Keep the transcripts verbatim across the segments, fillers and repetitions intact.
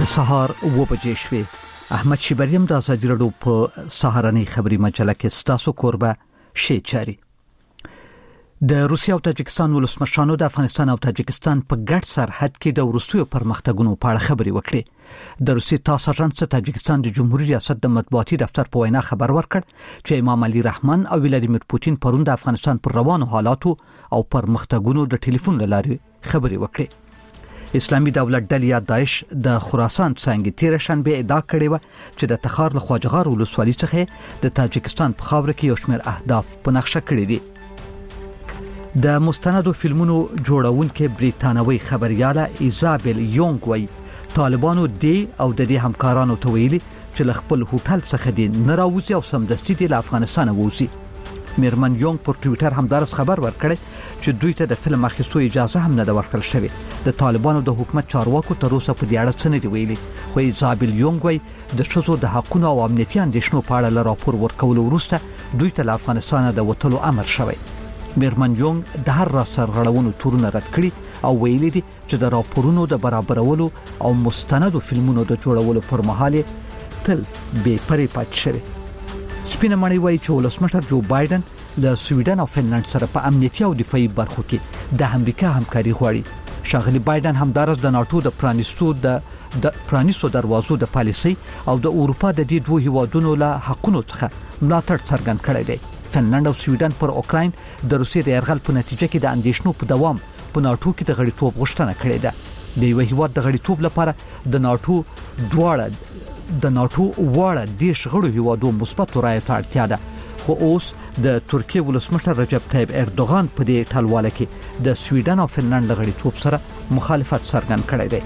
د سهار اوه بجې شوې. احمد شیبریم د ازادي راډیو په سهارنۍ خبري مجله کې ستاسو کوربه شي چاري. د روسیې او تاجکستان ولسمشرانو د افغانستان او تاجکستان په ګډ سرحد کې د وروستیو پرمختګونو په اړه خبرې وکړې. د روسیې تاسو ژوند تاجکستان د جمهوریت ریاست د مطبوعاتي دفتر په وینا خبر ورکړ چې امام علي رحمان او ولادیمیر پوتین پرون د افغانستان پر روانو حالاتو او پرمختګونو د ټلیفون لارې خبرې وکړې. اسلامي دولت ډلې داعش د خراسان څنګه تیر شنبه ادعا کړې و چې د تخار له خواجهار ولسوالۍ څخه د تاجکستان په خاوره کې یو شمېر اهداف په نقشه کړی دي. د مستندو فلمونو جوړونکې بریتانوي خبرياله ایزابل یونګ وای طالبانو دی او د دې همکارانو ته ویلي چې خپل هوټل څخه دي نه راوځي او سمدستي د افغانستان ووځي. میرمن یونګ پر ټوئیټر همدارس خبر ورکړی چې دوی ته د فلم اخیستو اجازه هم نه ده ورکړل شوې. د طالبانو د حکومت چارواکو تر اوسه په دې اړه څه نه دی ویلي، خو ایزابل یونګ وای د ښځو د حقوقو او امنیتي اندېښنو په اړه راپور ورکولو وروسته دوی ته له افغانستان د وټلو امر شوی. میرمن یونګ د هر را سرغړونو تورونه رد کړي او ویلي دي چې د راپورونو د برابرولو او مستندو فلمونو د جوړولو پر مهال تل بې پرې پاتې شوی. سپینه مړی وایي چې ولسمشر جو بایدن د سویډن او فنلند سره په امنیتي او دفاعي برخو کې د امریکا همکاري غواړي. شاغلي بایدن همدارس د ناتو د پرانیستو د د پرانیستو دروازو د پالیسي او د اروپا د دې دوه هیوادونو له حقونو څخه ملاتړ څرګند کړی دی. فنلند او سویډن پر اوکراین د روسیې د یرغل په نتیجه کې د اندېښنو په دوام په ناتو کې د غړیتوب غوښتنه کړې ده. د یو هیواد د غړیتوب لپاره د ناتو دواړه د ناتو واړه د شغړو هیوادو مثبت رایې ته اړتیا ده. خو اوس د ترکیه ولسمشر رجب طیب اردوغان په دې ټلواله کې د سویډن او فنلند غړیتوب سره مخالفت څرګند کړی دی.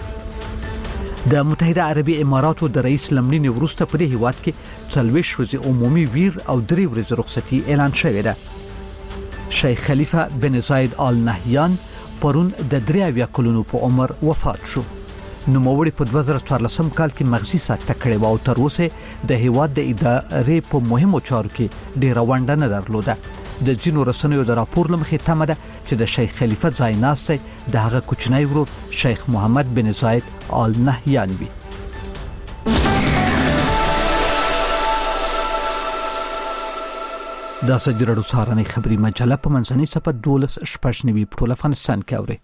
د متحده عربي اماراتو د رئیس لمړینې وروسته په دې هیواد کې څلوېښت ورځې عمومي ویر او درې ورځې رخصتي اعلان شوې ده. شیخ خلیفه بن زاید آل نهیان پرون د درې اویا کلونو په عمر وفات شو. نوموړي په دوه زره څوارلسم کال کې مغزي سکته کړې و او تر اوسه د هیواد د ادارې په مهمو چارو کې ډېره ونډه نه درلوده. د ځینو رسنیو د راپور لمخې تمه ده چې د شیخ خلیفه ځایناستی د هغه کوچنی ورور شیخ محمد بن زاید آل نهیان وي. دا ازادي راډیو سهارنۍ خبري مجله په منځنۍ صفحه دولس شپږ نوي په ټول افغانستان کې اوري.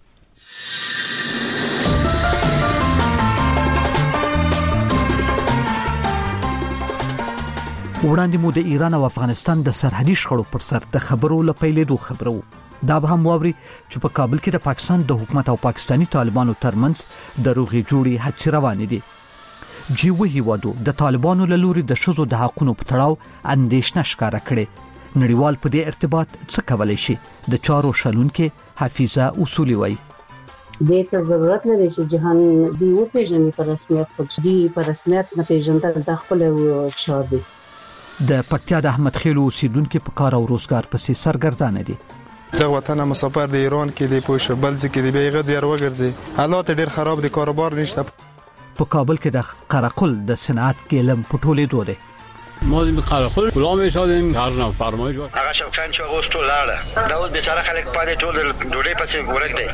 وړاندې مو د ایران او افغانستان د سرحدي شخړو پر سر د خبرو لپیلېدو خبرو دا به هم واوري چې په کابل کې د پاکستان د حکومت او پاکستانی طالبانو ترمنځ د روغې جوړې هڅې روانې دي. جیوه هیوادو د طالبانو له لوري د ښځو د حقوقو په تړاو اندېښنه ښکاره کړې. نړیوال په دې ارتباط څه کولای شي؟ د چارو شلونکې حفیظه اصولي وایي دې ته ضرورت نه دی چې جهان دی او پیژنې په رسمیت خو دی په رسمیت نه پیژندل د خپل شار دی. د پکتیا د احمد خیلو اوسیدونکو په کار او روزګار پسې سرګردانه دي. د وطن مسافر د ایران کې د پوش بلځ کې د بیغه زیار وګرځي حالات ډېر خراب دي، کاروبار نشته. په کابل کې د قرقل د صنعت ګلم پټولې دوه دي. ما د قرقل غلام شدیم هر نو فرمایش هغه شوکان چې اغوستو لاړه دا اوس بیچاره خلک پاتې ټول ډوډۍ پسې ورګ دی.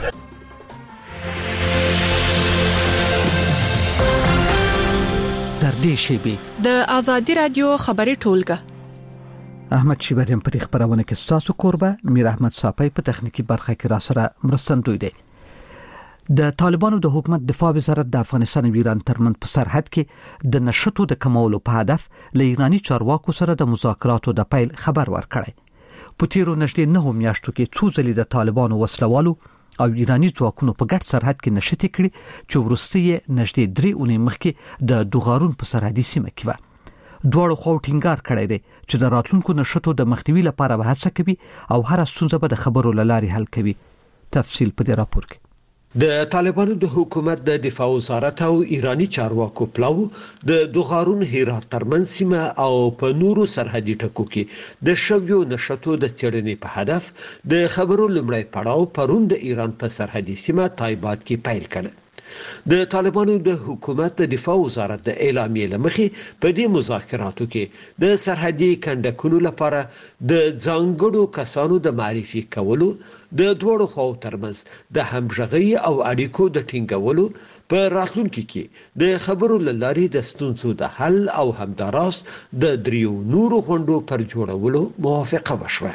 در دې شیبي د ازادي رادیو خبري ټولګه احمد شیبریم په خبرونه کې ستاسو کوربه میر احمد صافی په تخنیکی برخه کې را سره مرستندوی دی. د طالبانو د حکومت دفاع وزارت د افغانستان او ایران ترمنځ په سرحد کې د نشټو د کمولو په هدف له ایرانی چارواکو سره د مذاکراتو د پیل خبر ورکړی. په تیرو نږدې نه میاشتو کې څو ځلې د طالبانو وسلوالو او ایرانی ځواکونو په ګډ سرحد کې نشټې کړې چې ورسته یې نږدې درې اونۍ مخکې د دوغارون په سرحدي سیمه کې و. دواړو خو ټینګار کړی دی چې د راتلونکو نشټو د مخنیوي لپاره به هڅه کوي او هر ستونزه به د خبرو لارې حل کوي. تفصیل په دې راپور کې. د طالبانو د حکومت د دفاع وزارت او ایرانی چارواکو پلاو د دوغارون هرات ترمنځ سیمه او په نورو سرحدي ټکو کې د شویو نشټو د څېړنې په هدف د خبرو لمړی پړاو پرون د ایران په سرحدي سیمه تایبات کې پیل کړ. د طالبانو د حکومت د دفاع وزارت د اعلامیې لمخې په دې مذاکراتو کې د سرحدي کندکونو لپاره د ځانګړو کسانو د معرفي کولو د دوړو خو ترمنځ د همغږي او اړیکو د ټینګولو په راتلونکي کې د خبرو لاري د ستونزو د حل او همداراس د دریو نورو غونډو پر جوړولو موافقه وشوه.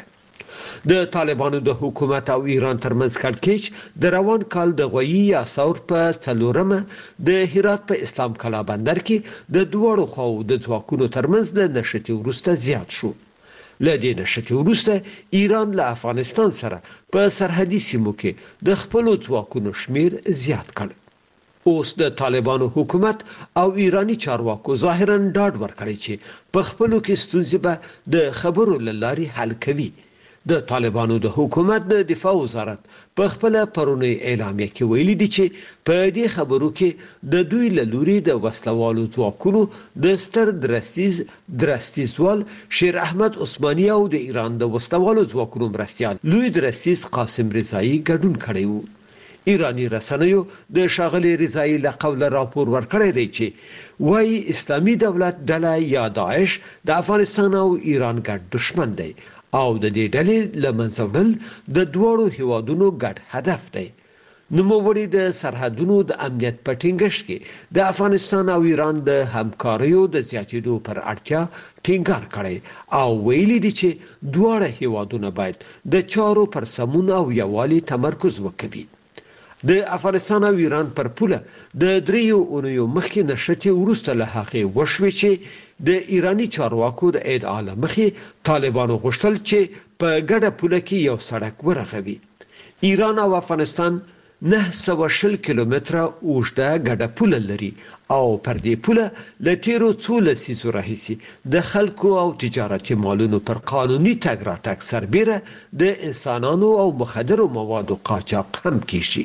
د طالبانو د حکومت او ایران ترمنځ کړکېچ د روان کال د غوي یا ثور په څلورمه د هرات په اسلام کلا بندر کې د دوړو خو د ځواکونو ترمنځ د نشټي ورسته زیات شو. لدې نشټي ورسته ایران له افغانستان سره په سرحدي سیمو کې د خپل ځواکونو شمیر زیات کړ. اوس د طالبانو حکومت او ایرانی چارواکو ظاهرا ډاډ ورکړي چې په خپلو کې ستونزې به د خبرو لاري حل کوي. د طالبانو د حکومت د دفاع وزارت په خپل پرونی اعلامیه کې ویلي دي چې په دې خبرو کې د دوی له لوري د وسلوالو ځواکونو د ستر درستیز درستیزوال شیر احمد عثماني او د ایران د وسلوالو ځواکونو مرستيال لوی درستیز قاسم رضایی ګډون کړی وو. ایرانی رسنیو د شاغلي رضایی له قوله راپور ورکړی دی چې وايي اسلامي دولت ډله یا داعش د افغانستان او ایران ګډ دشمن دی او د دې ډلې لمنځه وړل د دوړو هیوادونو ګډ هدف دی. نوموړي د سرحدونو د امنیت په ټینګښت کې د افغانستان او ایران د همکاریو د زیاتېدو پر اړتیا ټینګار کړی او ویلي دي چې دواړه هیوادونه باید د چارو پر سمون او یووالي تمرکز وکړي. د افغانستان او ایران پر پوله د دریو اونیو مخکې نشټي ورسته له هغه وشوي چې د ایرانی چارواکو د ادعا مخې طالبانو غوښتل چې په ګډه پوله کې یو سړک ورغوي. ایران او افغانستان نه سوه شل کیلومتره اوږده ګډه پوله لري او پر دې پوله له تیرو څو لسیزو راهیسې د خلکو او تجارتي مالونو پر قانوني تګ راتګ سربیره د انسانانو او مخدرو موادو قاچاق هم کیږي.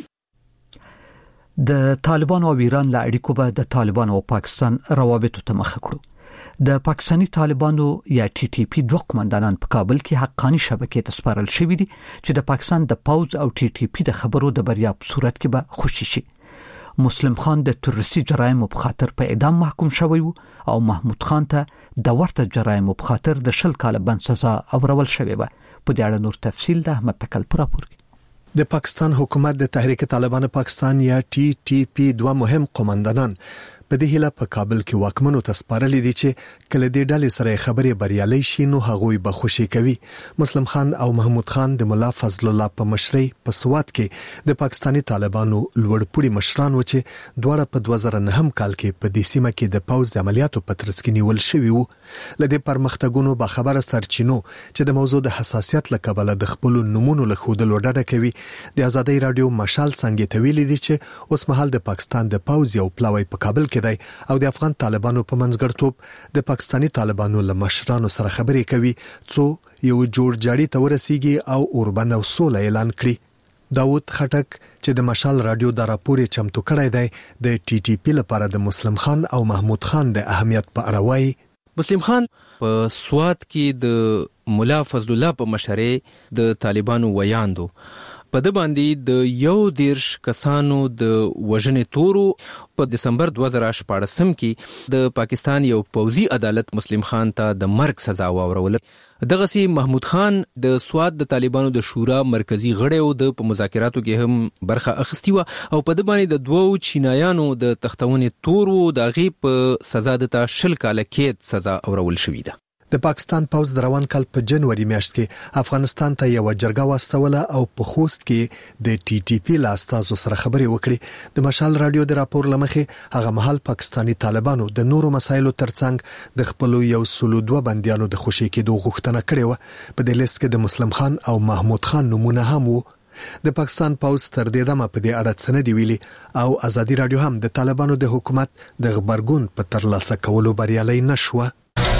د طالبانو او ایران له اړیکو به د طالبانو او پاکستان روابطو ته مخه کړو. د پاکستانی طالبانو یا ټي ټي پی دوه قومندانان په کابل کې حقانی شبکې ته سپارل شوې دي چې د پاکستان د پوز او ټي ټي پی د خبرو د بریا په صورت کې به خوشي شي. مسلم خان د تروریستي جرایمو په خاطر په اعدام محکوم شوی وو او محمود خان ته د ورته جرایمو په خاطر د شل کال بند سزا اورول شوی و. په دې اړه نور تفصیل د احمد تکل پر راپور. د پاکستان حکومت د تحریک طالبان پاکستان یا ټي ټي پی دوه مهم قومندانان په دې هله په کابل کې واکمنو ته سپارلې دي چې کله دې ډلې سره خبرې بریالي شي نو هغوی به خوشي کوي. مسلم خان او محمود خان د مولا فضل الله په مشرۍ په سوات کې د پاکستانی طالبانو لوړپوړي مشران و چې دواړه په دوه زره نه کال کې په دې سیمه کې د پوز د عملیاتو په ترڅ کې نیول شوی وو. لدې پرمختګونو به خبره سرچینو چې د موضوع د حساسیت لکبله د خپل نمونه له خودل وډډه کوي. د آزادۍ رادیو مشال څنګه تویل دي چې اوس مهال د پاکستان د پوز یو پلاوی په کابل کې دی او د افغان طالبانو په منځګړتوب د پاکستانی طالبانو له مشرانو سره خبرې کوي څو یو جوړ جاړي ته ورسیږي او اوربند او سوله اعلان کړي. داود خټک چې د مشال رادیو د راپور چمتو کړی دی د ټي ټي پی لپاره د مسلم خان او محمود خان د اهمیت په اړه وایي. مسلم خان په سوات کې د مولا فضل الله په مشرۍ د طالبانو ویاندو په د باندې د یو دیرش کسانو د وژنې تورو په دسمبر دوه زره شپاړسم کې د پاکستان یو پوځي عدالت مسلم خان ته د مرګ سزا واورول. دغسی محمود خان د سوات د طالبانو د شورا مرکزی غړی او د په مذاکراتو کې هم برخه اخیستی و او په د باندې د دوو چینایانو د تختونې تورو د غي په سزا د تا شل کال کې سزا اورول شوې ده. د پاکستان پوز د روان کال په جنوري میاشت کې افغانستان ته یو جرګه واستوله او په خوست کې د ټي ټي پی لا استازو سره خبرې وکړي. د مشال رادیو د راپور لمخې هغه مهال پاکستانی طالبانو د نورو مسایلو ترڅنګ د خپل یو سلو دوه بنديانو د خوشي کېدو غوښتنه کړې و. په دې لیست کې د مسلم خان او محمود خان نمونه هم وو. د پاکستان پوز تر دې دمه په دې اړه څه نه دی ویلي او آزادي رادیو هم د طالبانو د حکومت د خبرګون په ترلاسه کولو بریالي نشوه.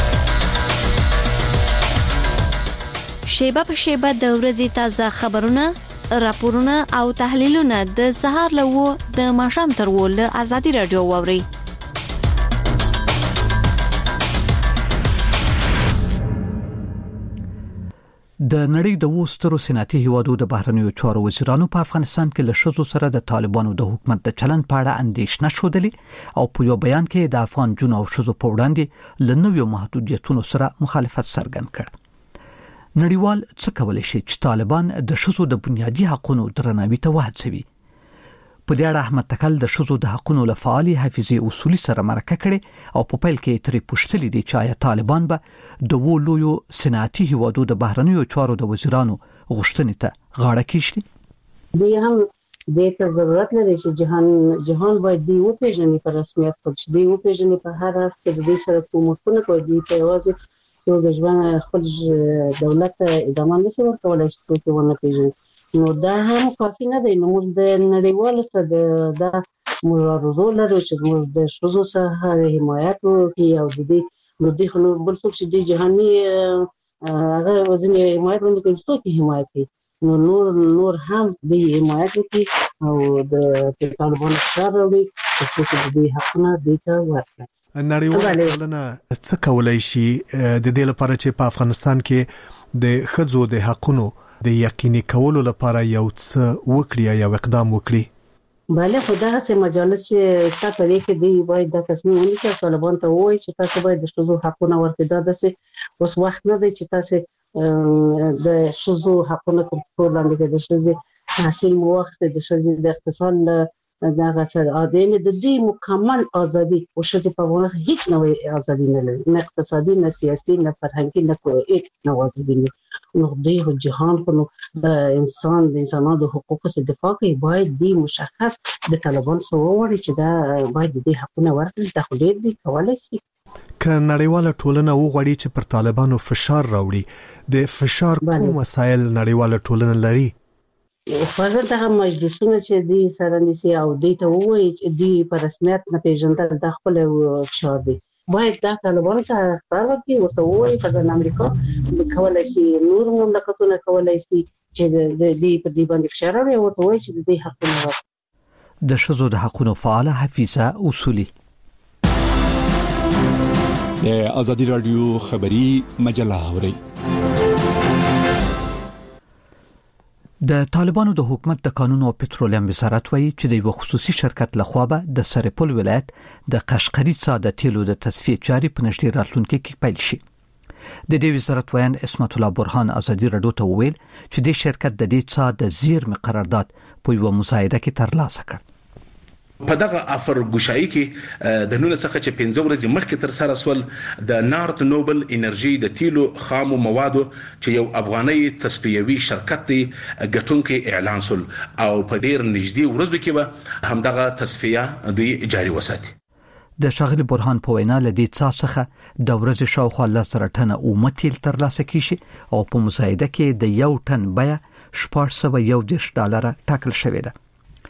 شیبه په شیبه د ورځې تازه خبرونه، راپورونه او تحلیلونه د سهار لوو د ماښام تر ول آزادي رادیو ووري. د نړۍ د وسترو سناتي هیوادو د بهرنیو چارو وزیرانو په افغانستان کې له شذو سره د طالبانو د حکومت د چلن په اړه اندېښنه شودلې او په یو بیان کې د افغان جون او شذو په وړاندې له نویو محدودیتونو سره مخالفت څرګند کړ. نړیوال څه کولای شي چې طالبان د شذو د بنیادي حقوقو درناوي ته وهڅوي؟ په دې اړه احمد تکل د شذو د حقوقو لپاره حفظي اصولي سره مرکه کړي او په پیل کې ترې پوښتنه دي چې آیا طالبان به د وولو سناتي هیوادو د بهرنیو چارو د وزیرانو غوښتنې ته غاړه کېږدي. دی هم د ته ضرورت لري چې جهان جهان باید دی او پیژني په رسمیت خپل دی او پیژني په هر اړخ کې د دې سره کومه کوي دی په یوازې یو د ژوند خپل دولت ادامه نشي ورکولای چې په ونه پیژني. نو دا هم کافي نه دی. نو موږ د نړیوالو سره د دا مبارزه لرو چې موږ د شذو څخه حمایت وکړو او د دې نو د خلکو بل څه چې د جهاني هغه وزن حمایت باندې کوي حمایت کوي. نو نور نور هم د حمایت کوي او د طالبانو سره وي چې د دې حقونه د ته ورکړي. نړیواله ټولنه څه کولای شي د دې لپاره چې په افغانستان کې د خځو د حقونو د یقیني کولو لپاره یو څه وکړي یا اقدام وکړي؟ بله خدا سه مجالس چې تاسو لري کې دی باید د تصمیم ونیسئ طالبان ته وایي چې تاسو باید د شذو حقونه ورکړئ. دا داسې اوس وخت نه دی چې تاسو د شذو حقونه کنټرول لاندې د شذو تحصیل مو واخیستئ د شذو د اقتصاد دغه سره عادل د دې مکمل ازادي او شذو په ونه هیڅ نوې ازادي نه لري، نه اقتصادي نه سیاسي نه فرهنګي نه کوي هیڅ نو ازادي نه. نو د جهان په د انسان د انسانانو د حقوقو څخه دفاع کوي باید دی مشخص د طالبان سره وړي چې دا باید د حقونه ورکړي. دا خو ډېر دی کولای شي که نړیواله ټولنه وغواړي چې پر طالبانو فشار راوړي د فشار کوم وسایل نړیواله ټولنه لري؟ فزر دغه مجلسونه چې دی سره نسی او دی ته وایي چې دی په رسمیت نه پیژندل د خپل فشار دی. باید دا طالبان ته خبر ورکړي ورته وایي فزر امریکا کولای شي نور مملکتونه کولای شي چې د دې په دې باندې فشار راوړي ورته وایي چې د دې حقونه ورکړي. د شذو د حقوقو فعال حفیظه اصولي د ازادي رادیو خبری مجله اوري. د طالبانو د حکومت د قانون او پټرولیم وزارت وایي چې د یو خصوصي شرکت لخوا به د سرپل ولایت د قشقري څخه د تیلو د تصفیه چاري په نږدې راتلونکي کې پیل شي. د دې وزارت وایي اسمت الله برهان ازادي رادیو ته ویل چې د شرکت د دې څخه د زیرمې قرارداد په یو مزایده کې ترلاسه کړ. په دغه افر ګشایي کې د نن څخه چې پنځه ورځې مخکې تر سره سول د نارت نوبل انرژي د تیلو خامو موادو چې یو افغاني تصفیوي شرکت دی ګټونکو اعلان سول او په ډیر نږدې ورځو کې به همدغه تصفیه دوی جاري وساتي. د شاغلی برهان په وینا لدی څخه د ورځې شاوخوا لسره ټنه اومه تیل ترلاسه کیږي او په مزایده کې د یو ټن بیه شپږ سوه یو دېرش ډالره ټاکل شوې ده.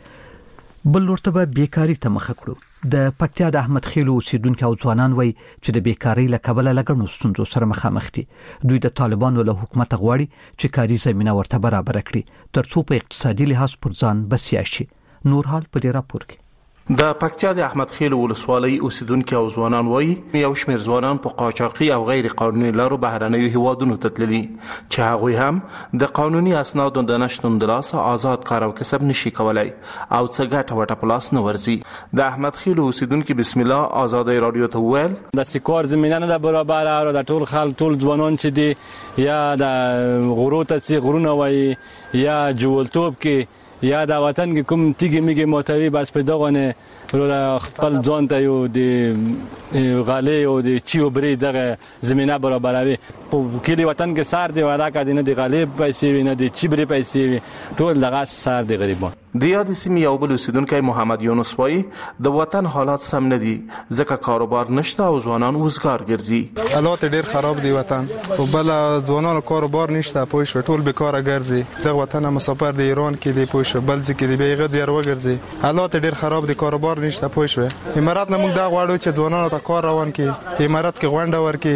بل ورته به بیکاری ته مخ کړو. د پکتیا د احمد خیلو اوسیدونکو او ځوانان وای چې د بیکاری له کبله لګړنو ستونزو سره مخامخ دي. دوی د طالبانو له حکومت غواړي چې کاري زمينه ورته برابر کړي ترڅو په اقتصادي لحاظ پر ځان بسیا شي. نور حال په دې راپور کې د پکتیا د احمد خیلو ولسوالۍ اوسیدونکو او ځوانان وایي یو شمېر ځوانان په قاچاقي او غیر قانوني لارو بهرنیو هیوادونو ته تللي چې هغوی هم د قانوني اسنادو د نشتون د لاسه آزاد کار او کسب نشي کولای او څه ګټه وټه په لاس نه ورځي. د احمد خیلو اوسیدونکو بسم الله آزادۍ رادیو ته وویل د سکور زمينه نه برابر او د ټول خل ټول ځوانان چې دي یا د غرو ته سي غرونه وای یا جوړتوب کې یا د وطن کې کوم تیګي میګي موټوي بس په دغه خپل ځان ته یو د غالي او د چیو بری دغه زمينه برابروي. په کلی وطن کې سار دی ودا کا دینه د غالي پیسې وینه د چی بری پیسې وي ټول دغه سار دی غریبان. د یاد سیمې یو بل اوسیدونکو محمد یونس وایي د وطن حالات سم نه دي ځکه کاروبار نشته او ځوانان وزګار ګرځي. حالات ډیر خراب دي وطن او بل ځوانانو کاروبار نشته پوه شو ټول بیکاره ګرځي. د وطن مسافر د ایران کې دی پوه شو بل ځکه دی بیغه زیار وګرځي. حالات ډیر خراب دي کاروبار نشته پوه شو. امارات نه موږ دا غواړو چې ځوانانو ته کار روان کړي امارات کې غونډه ورکړي.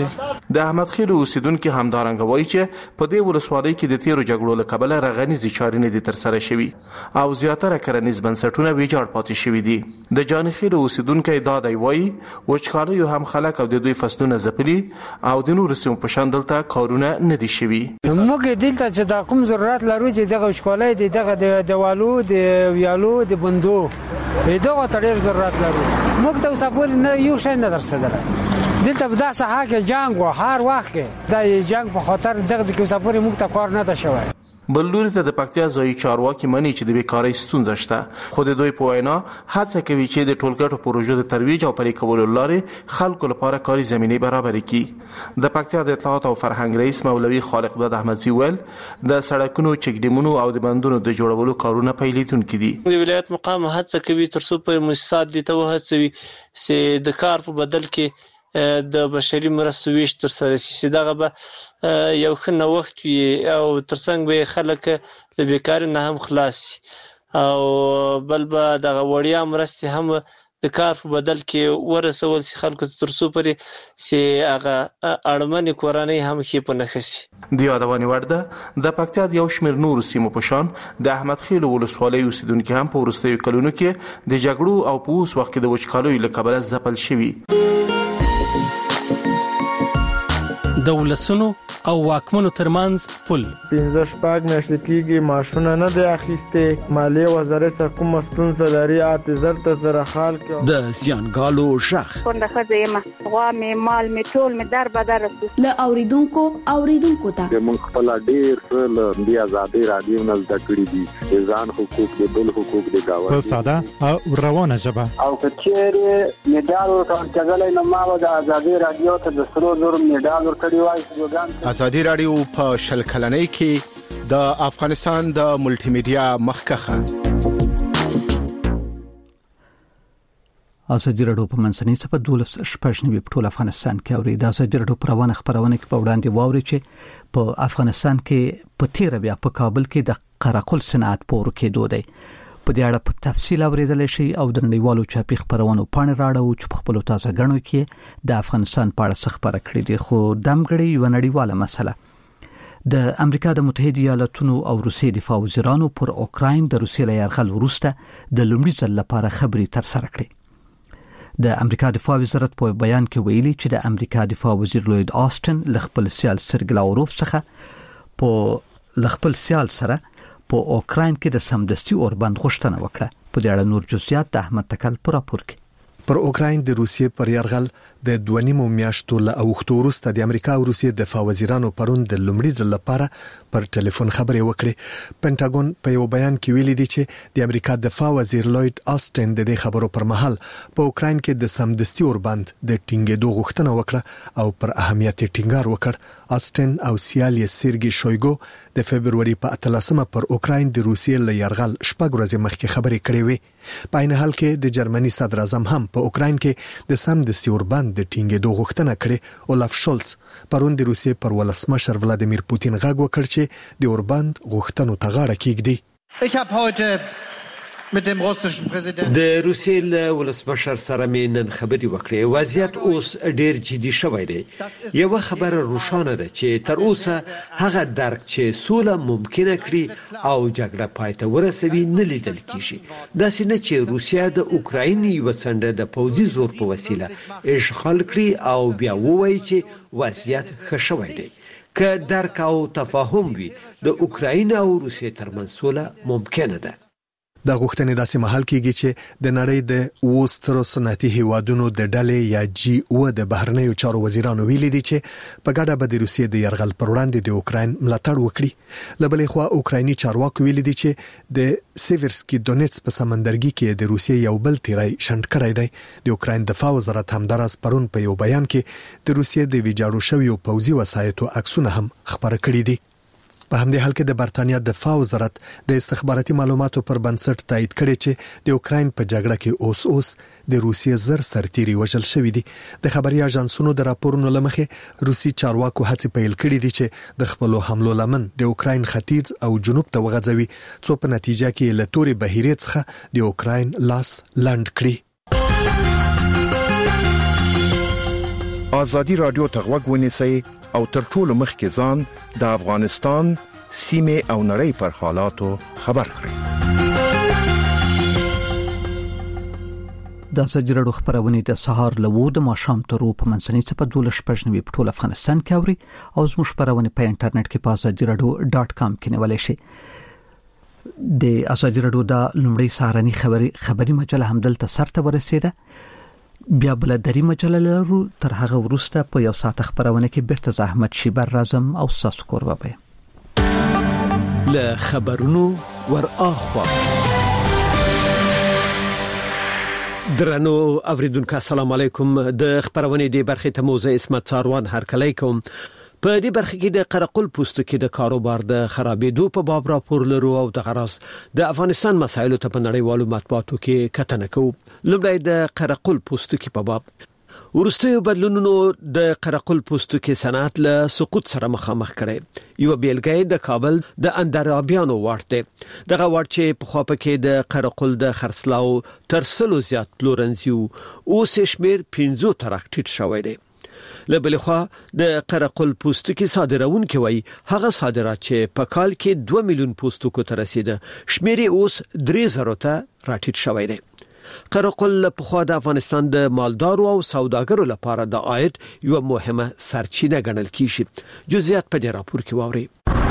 د احمد خیل اوسیدونکو همدارنګ وایي چې په دې ولسوالۍ کې د تیرو جګړو له کبله رغنیزي چارې نه دي ترسره شوي او زیاتره کرنیز بنسټونه ویجاړ پاتې شوي دي. د جان خیل اوسیدونکو دا دی وایي وچکالي هم خلک او د دوی فصلونه ځپلي او د نورو سیمو په شان دلته کارونه نه دي شوي. موږ دلته چې د کوم ضرورت لرو چې دغه وچکالي د دغه د دیوالو د ویالو د بندو دغه تړیر ضرورت لرو. موږ ته وسپور نه یو شی نه درسدل دلته په داسه حال کې جنگ و هر وخت کې د جنگ په خاطر دغه کې وسپور موږ ته کار نه ده شوی. بل لوري ته د پکتیا ځایي چارواکي مني چې د بیکارۍ ستونزه شته، خو د دوی په وینا هڅه کوي چې د ټولګټو پروژو د ترویج او پلي کولو لارې خلکو لپاره کاري زمینې برابرې کړي. د پکتیا د اطلاعات او فرهنګ رئیس مولوي خالق بد احمدزي ویل د سړکونو، چکډیمونو او د بندونو د جوړولو کارونه پیلیدونکي دي. د ولایت مقام هڅه کوي ترڅو په مؤسسات دي ته هڅوي چې د کار په بدل کې د بشري مرستو ویش تر سره شي. دغه به یو ښه نوښت وي او ترڅنګ به خلک له بیکارۍ نه هم خلاص شي او بل به دغه وړیا مرستې هم د کار په بدل کې ورسول شي خلکو ته ترڅو پرې چې هغه اړمنې کورنۍ هم ښې په نښه شي. د یادونې وړ ده د پکتیا د یو شمېر نورو سیمو په شان د احمد خیل ولسوالۍ اوسیدونکي هم په وروستیو کلونو کې د جګړو او په اوس وخت کې د وچکالیو له کبله ځپل شوي. د ولسونو او واکمنو ترمنځ پل پنځه شپږ میاشتې کېږي معاشونه نه دی اخیستې. مالیې وزارت څخه کومه ستونزه لري اته زر ته زره خال کې د زیانګالو شخ څنګه ښځه یم غوا مې مال مې ټول مې در بدر له اوریدونکو اوریدونکو ته موږ خپل ډیر څه له دې آزادۍ رادیو نه زده کړي دي، ځان حقوق د بل حقوق د گاونډي په ساده او روانه ژبه او کچېره میډال ورکړل کېدل نو ما د آزادۍ رادیو ته د سرو زر میډال ورکړی وای. آزادي رادیو په شل کلنۍ کې د افغانستان د ملټي میډیا مخکخه. آزادي رادیو په منځنۍ صفه دولس شپږ نوي په ټول افغانستان کې اوري. د آزادي رادیو پروانه خبرونه کې په وړاندې واوري چې په افغانستان کې په تیر بیا په کابل کې د قرقل صنعت پور کې دودي. په دې اړه په تفصیل اوریدل شي او د نړیوالو چاپی خبرونو پاڼې راړو چې په خپل تازه غنو کې د افغانستان په اړه خبره کړې دي. خو دمګړی یو نړیواله مسله د امریکا د متحده ایالاتونو او روسیې دفاع وزیرانو پر اوکراین د روسیې له یرغل وروسته د لومړي ځل لپاره خبري تر سره کړې. د امریکا دفاع وزارت په بیان کې ویلي چې د امریکا دفاع وزیر لوید آستن له خپل سیال سرګی لاوروف څخه په لخپل سیال سره په اوکراین کې د سمدستي اوربند غوښتنه وکړه. په دې اړه نور جزئیات د احمد تکل پر راپور کې. پر اوکراین د روسیې پر یرغل د دوه نیمو میاشتو له اوختو وروسته د امریکا او روسیې دفاع وزیرانو پرون د لومړي ځل لپاره پر ټلیفون خبرې وکړې. پینټاګون په یو بیان کې ویلي دی چې د امریکا دفاع وزیر لوید آستن د دې خبرو پر مهال په اوکراین کې د سمدستي اوربند د ټینګېدو غوښتنه وکړه او پر اهمیت ټینګار وکړ. آستن او سیال یې سرګی شویګو د فبرवरी په اتلسمه پر اوکراین د روسیې له یرغل شپږ ورځې مخکې خبرې کړې وې. په عین حال کې د جرمني صدر اعظم هم په اوکراین کې د سمدستي اوربند د ټینګېدو غوښتنه کړې. اولاف شولز پرون د روسیې پر ولسمشر ولادیمیر پوتین غږ وکړ چې د اوربند غوښتنو ته غاړه کېږدي. Ich habe heute mit dem russischen Präsidenten د روسیې له ولسمشر سره مې نن خبرې وکړې. وضعیت اوس ډېر جدي شوی دی. یو خبره روښانه ده چې تر اوسه هغه درک چې سوله ممکنه کړي او جګړه پای ته ورسوي نه لیدل کیږي. داسې نه چې روسیا د اوکراین یو څنډه د پوځي زور په وسیله اشغال کړي او بیا ووایي چې وضعیت ښه شوی دی. که درک او تفاهم وي د اوکراین او روسیې ترمنځ سوله ممکنه ده. د غوښتنې داسې محل کېږي چې د نړۍ د وسترو صنعتي هیوادونو د ډلې یا جی او د بهرنیو چارو وزیرانو ویلي دي چې په ګډه به د روسیې د یرغل پر وړاندې د اوکراین ملاتړ وکړي. له بلې خوا اوکرایني چارواکو ویلي دي چې د سیورسکي دونیتس په سمندرګي کې د روسیې یو بل تیری شنډ کړی دی. د اوکراین دفاع وزارت همداراز پرون په یو بیان کې د روسیې د ویجاړو شویو پوځي وسایطو عکسونه هم خبره کړي دي. په همدې حال کې د برتانیا دفاع وزارت د استخباراتي معلوماتو پر بنسټ تایید کړي چې د اوکراین په جګړه کې اوس اوس د روسیې زر سرتیري وژل شوی دي. د خبري اژانسونو د راپورونو لمخې روسي چارواکو هڅې پیل کړي دي چې د خپل حملو لمن د اوکراین ختیځ او جنوب ته وغځوي، څو په نتیجه کې له توري بهیرې څخه د اوکراین لاس لاند کړي. ازادي رادیو ته غوږ ونیسئ او تر ټولو مخکې ځان د افغانستان سیمه او نړۍ پر حالاتو خبر کړئ. د ازادي رادیو خبرونه د سهار له وو د ماښام تر په منځنۍ صفه دولس پښنوي په ټول افغانستان کې اوري او زموږ خبرونه په انټرنیټ کې په ازادي رادیو ډاټ کام کې نیولای شئ. د ازادي رادیو د لومړی سهارني خبري خبري مجله هم دلته سرته ورسېده. بیا بل درې مجله لرو، تر هغه وروسته په یو ساعت خبرونه کې بیرته زحمت شیبر راځم او تاسو کوربه به له خبرونو ور اخوا. درنو اوریدونکو السلام علیکم. د خبرونه دی برخه ته موزه اسمت څاروان هرکلی کوم. په دې برخه کې د قرقل پوستکي د کاروبار د خرابېدو په باب راپور لرو او د غراس د افغانستان مسایلو ته په نړیوالو مطبوعاتو کې کتنه کوو. لومړی د قرقل پوستکي په باب. ورستیو بدلونونو د قرقل پوستکي صنعت له سقوط سره مخامخ کړي. یو بیلګه د کابل د اندرابیانو ورته دغه ورچې په خوا پکې د قرقل د خرڅلاو تر سلو زیات پلورنځي او شمیر پنځه تراکټ شوی دی. لبل خو د قرقل پوستکي صادرونکو وي هغه صادرات چې په کال کې دوه میلیون پوستکو ته رسیده، شمیر اوس درې زره ته راټیټ شوی دی. قرقل په خو د افغانستان د مالدارو او سوداګرو لپاره د عاید یو مهمه سرچینه ګڼل کیږي. جزئیات په دې راپور کې واوري.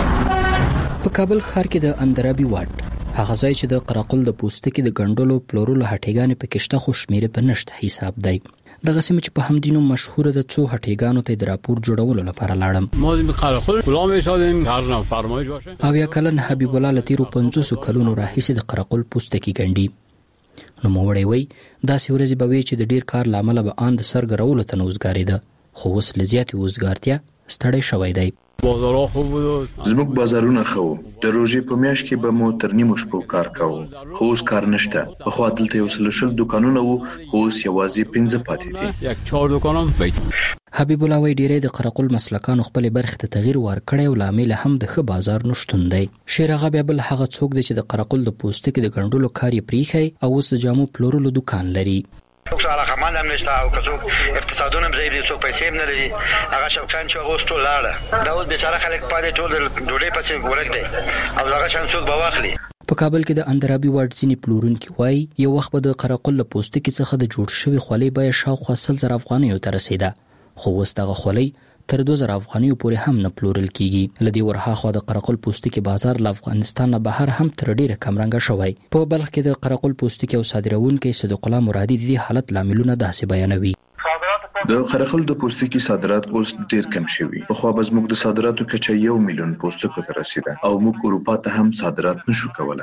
په کابل ښار کې د اندرابي واټ هغه ځای چې د قرقل د پوستکي د ګندلو پلورلو هټیګانې په کېشته خو شمیر په نشټ حساب دی. دغه سیمه چې په همدینو مشهور ده څو هټیګانو ته د راپور جوړولو لپاره لاړم. ما قرقل غلام ایستادیم هر نو فرمایش باشه. او یا کلن حبیب الله لتیرو پنځوس کلونو راهیسې د قرقل پوستکي ګنډي. نو موړی وای دا سورزي به وی چې د ډیر کار لامل به آند سرګرولو ته نوزګاری ده، خو وس لزیات وزګارتیا ستړی شوی دی. بازارو خوب بود. زموږ بازارونه خو د روزي په میاش کې به مو تر نیمو شپو کار کوو، خو اوس کار نشته. په خوا دلته یو سلشل دکانونه وو، خو اوس یوازې پنځه پاتې دي. یک چهار دکانم بیت. حبیب الله وی ډیره د قرقل مسلکانو خپل برخه ته تغییر ورکړی او لامل هم د ښه بازار نشټون دی. شیرغه بل هغه څوک دی چې د قرقل د پوستکي د ګندلو کار یې پریخي او اوس د جامو پلورلو دکان لري. څوک علاقه مند هم نشته او څوک اقتصادونه هم ضعیف دي، څوک پیسې هم نه لري. هغه شوکان چې غوښتو لاړه دا اوس بیچاره خلک پاتې ټول ډوډۍ پسې ورګ دی او هغه شان څوک به واخلي. په کابل کې د اندرابي واټ ځینې پلورونکي وایي یو وخت به د قرقل له پوستکي څخه د جوړ شوی خولۍ بیه شاوخوا سل زره افغانیو ته رسیده، خو اوس دغه خولۍ تر دوه زره افغانیو پورې هم نه پلورل کیږي. لدی ورها خو د قرقل پوستکي بازار له افغانستان نه بهر هم تر ډیره کمرنګ شوی. په بلخ کې د قرقل پوستکي او صادرونکو صدیق الله مرادي د حالت لاملونه داسې بیانوي. د قرقل د پوستکي صادرات اوس ډیر کم شوي. په خو به زموږ د صادراتو کچه یو میلیون پوستکو ته رسیده او موږ اروپا ته هم صادرات نشو کولای.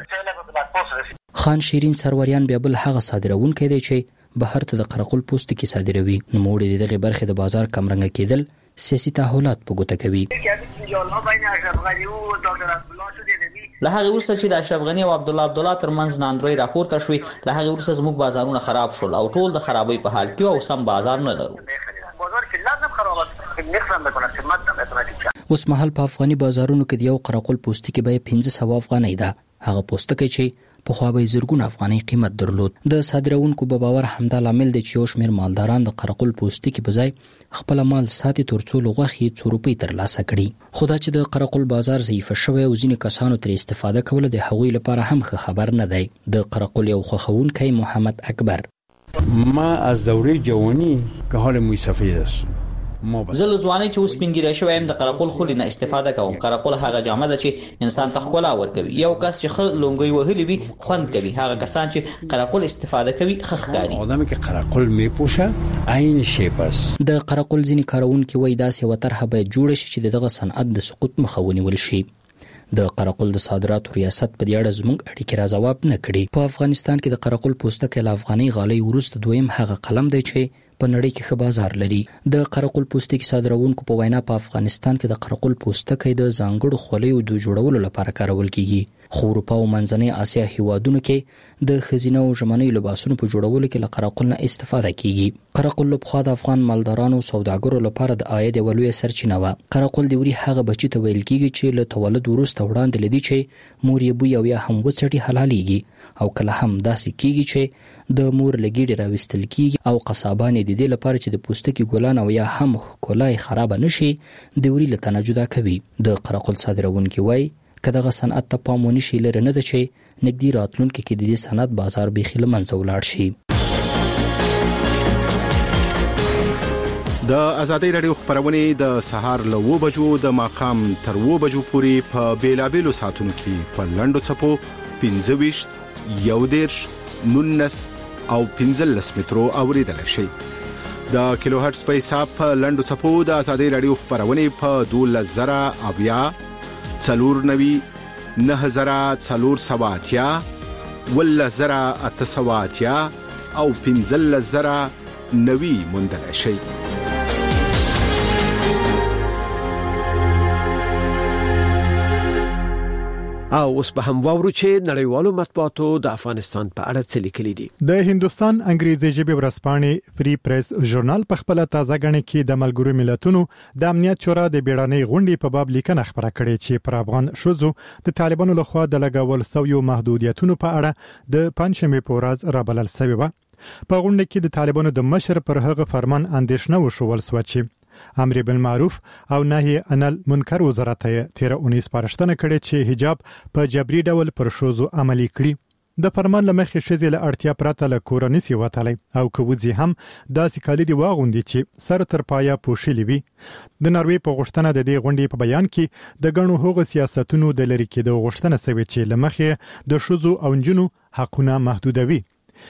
خان شیرین سروریان بیا بل هغه صادرونکو دی چې بهر ته د قرقل پوستکي صادروي. نو موږ د دغه برخه د بازار کمرنګ کېدل سیاسي تحولات په ګوته کوي. له هغه وروسته چې د اشرف غنی او عبد الله عبد الله ترمنځ ناندري راپورته شوې، له هغه وروسته زموږ بازارونه خراب شول او ټول د خرابۍ په حال کې او سم بازار نه لرو. اوس مهال په افغاني بازارونو کې د یو قرقل پوستکي به پنځه سوه افغانۍ ده. هغه پوستکي چې په خو به زرګون افغانۍ قیمت درلود. د صادرونکو په باور همدا لامل دی چې یو شمېر مالداران د قرقل پوستکي په ځای خپل مال ساتي ترڅو لغوخي څو روپۍ ترلاسه کړي. خدا چې د قرقل بازار ضعیف شوی او ځینې کسانو تر استفاده کوله د هغوی لپاره هم خبر نه دی. د قرقل یو خوښونکی محمد اکبر: ما از دوره جوانی که حال موی سفید است. زل ځواني چې اوس پنګیره شوی د قرقل خولي نه استفاده کوم. قرقل هغه جامه ده چې انسان ته ښکلا ورکوي. یو کس چې خل لونګي وهلي وي خوند کوي، هغه کسان چې قرقل استفاده کوي خخکاری. آدمی که قرقل میپوشه عین شی پس. د قرقل ځینې کارونکي وای داسې وترحه به جوړ شي چې دغه صنعت د سقوط مخه ونیول شي. د قرقل د صادراتو ریاست په دې اړه زموږ اړیکې را جواب نه کړي. په افغانستان کې د قرقل پوستکي له افغاني غالۍ وروسته دویم هغه قلم دی چې په نړۍ کې ښه بازار لري. د قرقل پوستکي صادرونکو په وینا په افغانستان کې د قرقل پوستکي د ځانګړو خولیو د جوړولو لپاره کارول کیږي. خو اروپا او منځنۍ اسیا هیوادونو کې د خزینه او ژمنۍ لباسونو په جوړولو کې له قراقل نه استفاده کیږي. قراقل له پخوا د افغان مالدارانو او سوداګرو لپاره د عاید یوه لویه سرچینه وه. قراقل د وری هغه بچی ته ویل کیږي چې له تولد وروسته وړاندې لدی چې مور یې بوی او یا هم وڅټي حلاليږي او کله هم داسې کیږي چې د مور لګیډه راوستل کیږي او قصابان د دې لپاره چې د پوستکي ګلان او یا هم کولای خراب نشي د وری له تنه جدا کوي. د قراقل صادرونکي وای کداغه صنعت ته پام ونشي لره نه ده چې نګدي راتلونکي کې د دې صنعت بازار به خله منځ ولاړ شي. د ازادي رادیو خبرونه د سهار له و بجو د ماقام تر و بجو پورې په بیلابیلو ساتونو کې په لندو چپو پنځه ویشت یو دیرش نونس او پنځلس مترو اوریدل شي. د کیلو هرتز په حساب په لندو چپو د ازادي رادیو خبرونه په دولس زره اویا څلور نوي نه زره څلور سواتیا ول زره اته سواتیا او پنځلس زره نوي مندل شي. او اوس به هم واورو چې نړیوالو مطبوعاتو د افغانستان په اړه څه لیکلي دي. د هندستان انګریزي ژبې ورځپاڼې فری پریس ژورنال په خپل تازه غنې کې د ملګرو ملتونو د امنیت شورا د بیړنۍ غونډې په باب لیکنه خبره کړې چې پر افغان شوزو د طالبانو لخوا د لګول شویو محدودیتونو په اړه د پنځمې په ورځ رابلل شوی و. په غونډه کې د طالبانو د مشر پر هغه فرمان اندیشنه وشول سو چې امر بالمعروف او نهي عن المنکر وزارت یې تیر اونیس پرشتنه کړې چې حجاب په جبري ډول پر شوزو عملي کړي. د فرمان لمخې شذې له اړتیا پرته له کورنۍ سی وتلی او کوزي هم داسې کالي دی واغوندي چې سر تر پایا پوښلې وي. د ناروې په غوښتنه د دې غونډې په بیان کې د غنو هغو سیاستونو د لری کېدو غوښتنه شوې چې لمخې د شوزو او جنو حقونه محدودوي.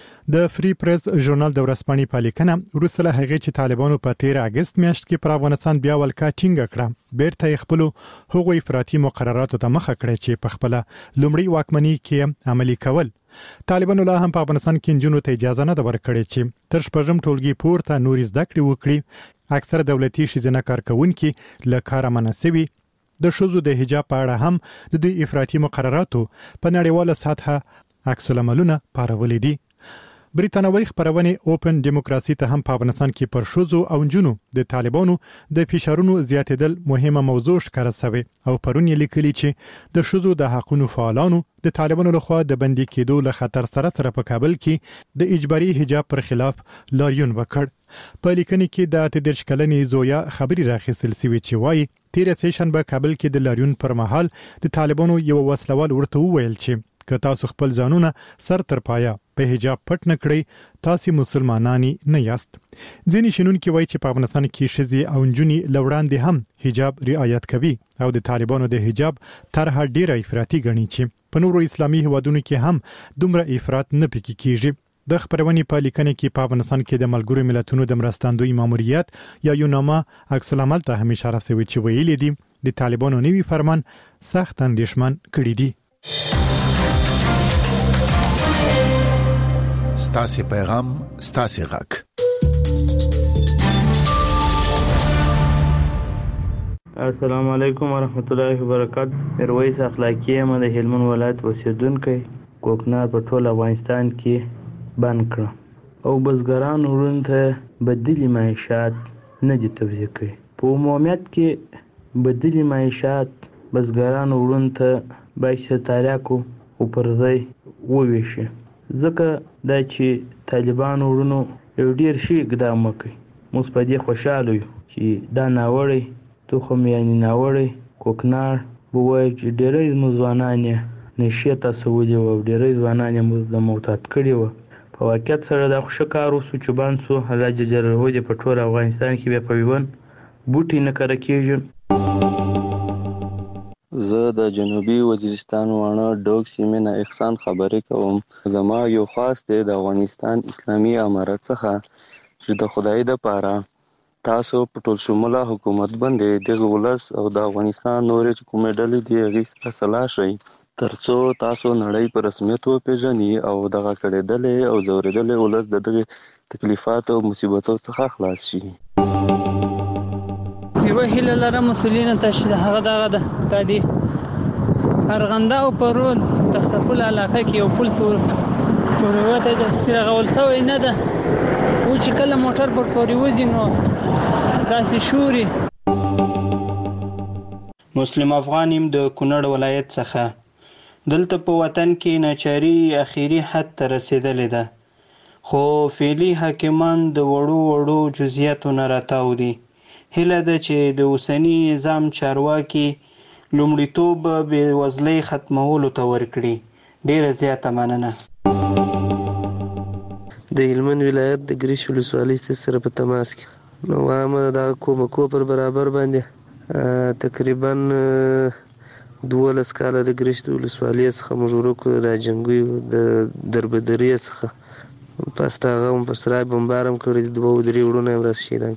د فری پریس ژورنال د ورځپاڼې په لیکنه وروسته هغه چې طالبانو په تیر اگست میاشت کې پر افغانستان بیا ولکا ټینګ کړه بیرته خپل هغوی افراطي مقرراتو ته مخه کړې چې په خپل لومړی واکمنۍ کې عملي کول. طالبانو لا هم په افغانستان کې جنونو ته اجازه نه ورکړې چې تر شپږم ټولګي پورته نوري زده کړې وکړي. اکثر دولتي شیزنه کارکونکي له کار مناسبي د شوزو د حجاب په اړه هم د دې افراطي مقرراتو په نړیواله سطحه عکس العملونه پارولې دي. بریتانوي خبرونه اوپن دیموکراسي ته هم په افغانستان کې پر شوزو او جنونو د طالبانو د فشارونو زیاتېدل مهمه موضوع ښکاره شوی او پرون یې لیکلي چې د شوزو د حقوقو فعالانو د طالبانو لخوا د بندي کېدو له خطر سره سره په کابل کې د اجباري حجاب پر خلاف لاریون وکړ. په لیکنه کې د اتدرش کلنې زویا خبري راخیستل سوي چې وایي تیر سیشن په کابل کې د لاریون پر مهال د طالبانو یو وسلوال ورته وویل چې که تاسو خپل ځانونه سر تر پایا په حجاب پټ نه کړئ تاسو مسلمانانی نه یاست. ځینې شنونکي وایي چې په افغانستان کې شذې او نجونې لوړاندې هم حجاب رعایت کوي او د طالبانو د حجاب طرحه ډیره افراطي ګڼي چې په نورو اسلامي هیوادونو کې هم دومره افراط نه پکې کیږي. د خبرونې په لیکنه کې په افغانستان کې د ملګرو ملتونو د مرستندوی ماموریت یا یوناما عکس العمل ته هم اشاره شوی چې ویلي دي د طالبانو نوي فرمان سخت اندېښمن کړی دي. ستاسو پیغام ستاسو غږ. السلام علیکم ورحمت الله وبرکاتہ. میرویس اخلاقی یم د هلمند ولایت اوسیدونکی. کوکنار په ټول افغانستان کې بند کړ او بزګران ورونته بدلی معیشت نه دي توزیع کوي. په عمومیت کې بدلی معیشت بزګران ورونته باید تاریاکو او پرځای وویشي. ځکه دا چې طالبان ورونو یو ډیر شي اقدام وکړي. موږ په دې خوشاله یو چې دا ناوړی تخم یعنی ناوړی کوکنار بوای چې ډیرې مزوانان نشي تاسو ولې و ډیرې ځوانان موږ د موتات کړي و. په واقعیت سره دا خوش کار وسو چې باندې الله جل جلاله په ټول افغانستان کې به په ویون بوټي نه کړ کېږي. زه د جنوبي وزیرستان وانه ډوک سیمه نه احسان خبرې کوم. زما یو خاص دی د افغانستان اسلامي امارت څخه چې د خدای د پاره تاسو په ټول شموله حکومت باندې د ولس او د افغانستان نورې کومې ډلې دی غي فیصله شي ترڅو تاسو نړۍ په رسمیت وپیژنئ او دغه کړهدلې او زوریدلې ولس د دغه تکلیفات او مصیبتو څخه خلاص شي. یو هیله لرم مسولین ته چې هغه دغه د دادی ارغنده او پرود تختپل علاقه کې یو پل پور پروته د سیغول سوی نه ده او چې کله موټر پر پوري وځي نو داسې شوري. مسلم افغان يم د کونړ ولایت څخه. دلته په وطن کې ناچاري اخیری حد ته رسیدلې ده، خو فعلی حاکمان د وړو وړو جزئیاتو نه راتاو دي. هیله ده چې د اوسنی نظام چارواکي لومړیتوب بې وزلۍ ختمولو ته ورکړي. ډیره زیاته مننه. د هلمند ولایت د ګریش ولسوالۍ سره په تماس کې نو عامه د کومکو پر برابر باندې تقریبا دولس کاله د ګریش ولسوالۍ څخه موږ ورکو د جنګي د دربدري څخه پس تا غوم پس را بمبارم کړی د دوه درې وړونه هم راس شي.